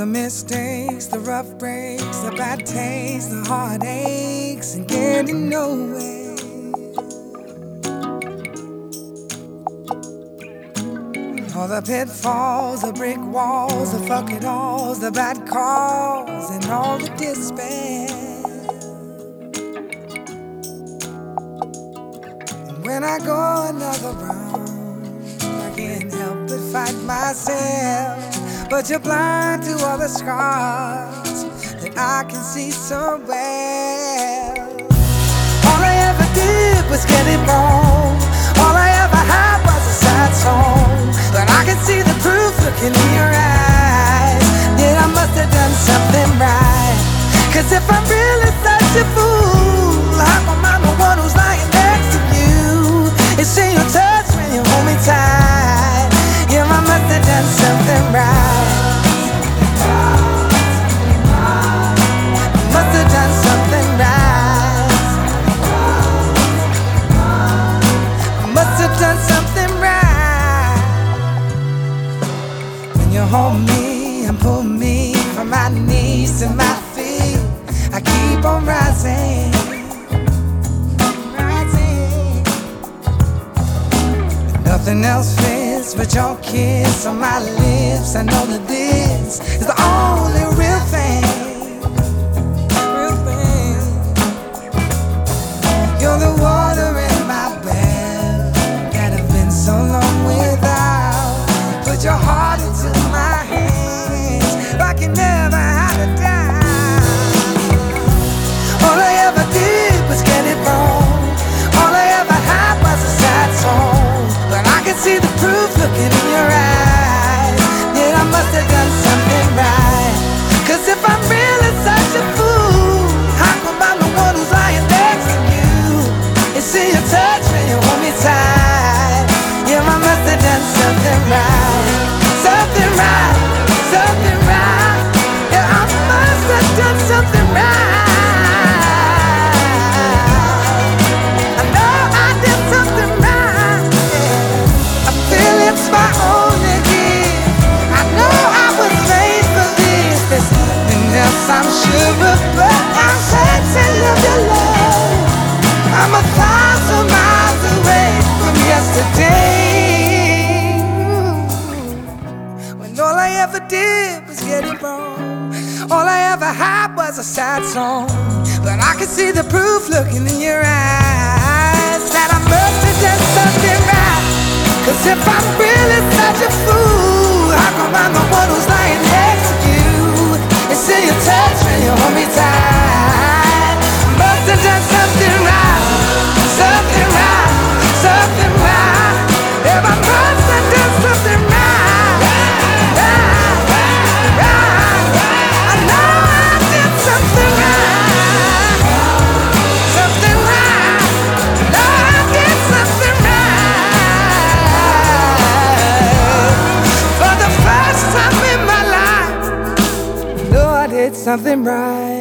the mistakes, the rough breaks, the bad taste, the heartaches, and getting nowhere. All the pitfalls, the brick walls, the fuck it alls, the bad calls, and all the despair. And when I go another round, I can't help but fight myself. But you're blind to all the scars that I can see so well. All I ever did was get it wrong. All I ever had was a sad song. But I can see the proof looking in your eyes that I must have done something right. Cause if I'm really such a fool, how come I'm the one who's lying next to you? It's in your touch when you hold me tight. Yeah, I must have done something right. Must have done something right. Must have done something right. When you hold me and pull me from my knees to my feet, I keep on rising, rising. Nothing else fits but your kiss on my lips. I know that this is the only real thing. Real thing. You're the water in my well that I've been so long without. Put your heart into my hands like you never had a dime. All I ever did was get it wrong. All I ever had was a sad song. But I can see the proof looking in your eyes that I must have done something right. Cause if I'm really such a fool, how come I'm the one who's lying next to you? It's in your touch when you hold me tight. Yeah, I must have done something right. Something right, something right. Yeah, I must have done something right. I know I did something right. Yeah. I feel it's my only gift. I know I was made for this. There's nothing else I'm sure of, but I'm certain of your love. I'm 1,000 miles away from yesterday. When all I ever did was get it wrong. All I ever had was a sad song. But I can see the proof looking in your eyes that I must have done something right. Cause if I'm really such a fool, how come I'm the one who's lying next to you? It's in your touch when you hold me tight. Must have done something right, something right, something right. Yeah, I must have done something right, right, right, right. I know I did something right, something right. I know I did something right. For the first time in my life, I know I did something right.